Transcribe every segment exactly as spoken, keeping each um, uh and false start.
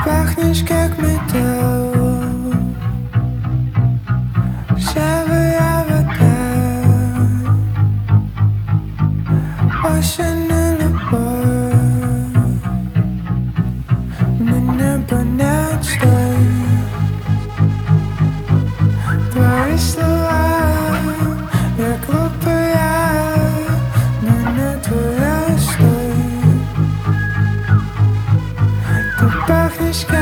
пахнешь как металл, ржавая вода, осень и любовь. Мне не понять, что твои слова. Я глупая, но не твоя стой. Ты пахнешь как.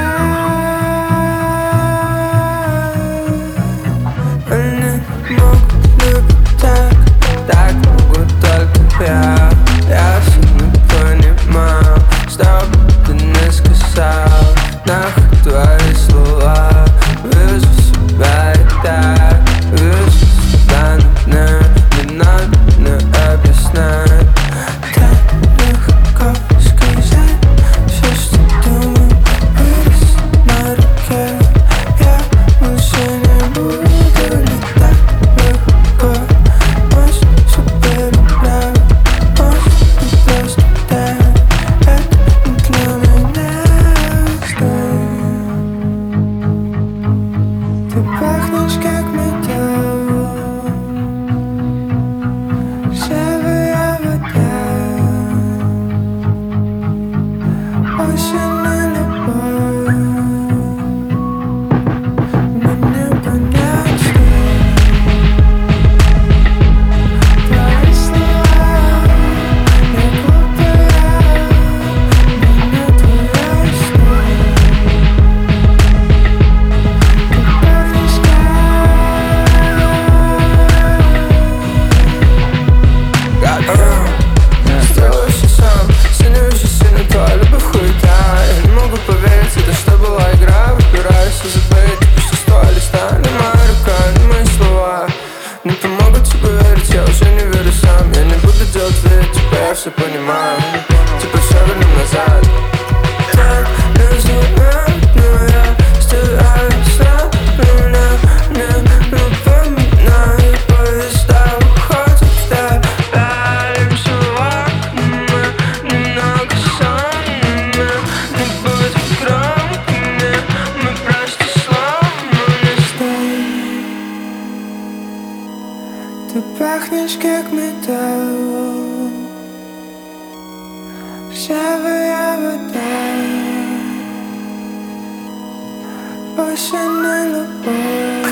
Они могут любить так, так могу только я. Я все не понимаю, что бы ты не сказал. Нахуй твои слова, вижу себя и так, вижу себя на дне. Не надо мне объяснять, так легко сказать все, что думаю, вырос на руке. Я больше не буду летать легко. Может, все перебрал, может, не просто так. Это не для меня. Ты пахнешь как металл, ржавая вода, осень и любовь. Мне не понять, что твои слова. Я глупая, но не твоя стой. Ты пахнешь как. Сделаю все сам, становишься сильно твоя любовь хуета. Я не могу поверить, это что была игра. Выбираюсь и забыть, почти сто листа. Не моя рука, не мои слова не помогут тебе верить, я уже не верю сам. Я не буду делать вид, типа я все понимаю. Типа все вернем назад. Так незаметно я стараюсь меня не напоминаю. Поезда уходят вдаль, лимся в окна, немного сонными. Не будем громкими, мы просто сломаны. Ты пахнешь как металл, ржавая вода, осень и любовь.